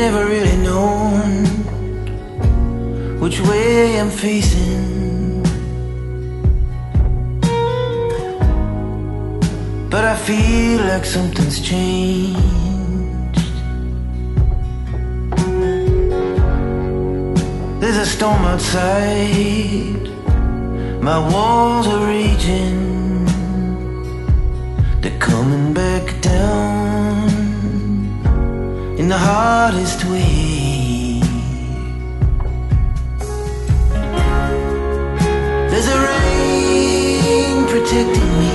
never really known which way I'm facing. But I feel like something's changed. There's a storm outside, my walls are raging. They're coming back down in the hardest way. There's a rain protecting me,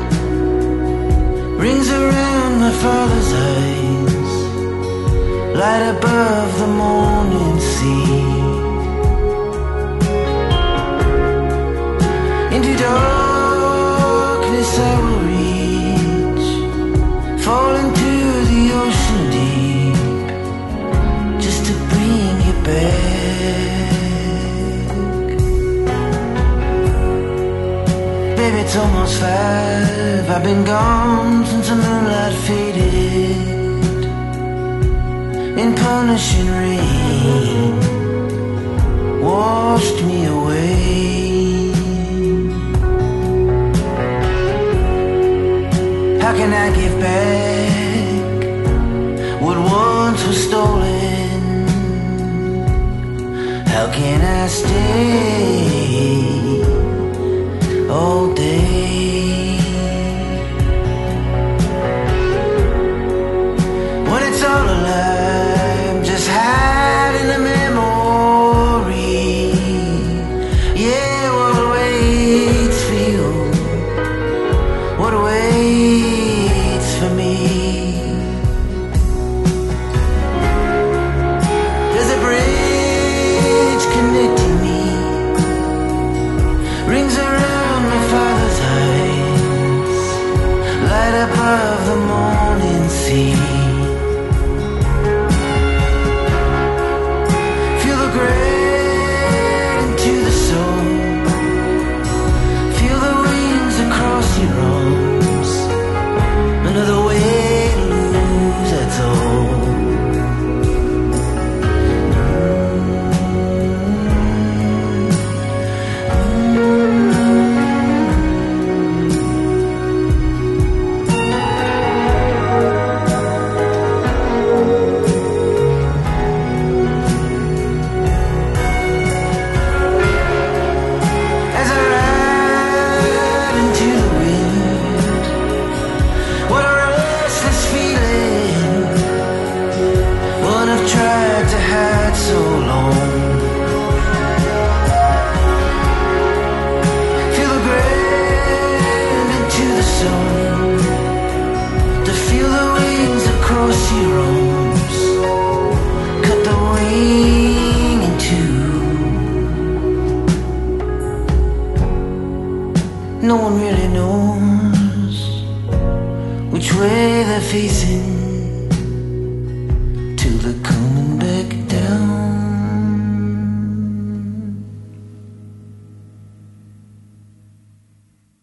rings around my father's eyes, light above the morning sea. Into darkness I will reach, fall into the ocean deep, just to bring you back. Baby, it's almost 5, I've been gone since the moonlight faded in punishing rain, washed me away. How can I give back what once was stolen? How can I stay all day when it's all alive, just hiding the memory? Yeah, what waits for you? What waits for me? There's a bridge connecting me, rings around my father's eyes, light above the morning sea. Feel the grit into the soul, feel the wings across your arms. Another way to lose, that's all. As I ride into the wind, what a restless feeling, one I've tried to hide so long. Feel the ground into the sun, to feel the wings across your arms, cut the wing in two. No one really knows which way they're facing till they're coming back down.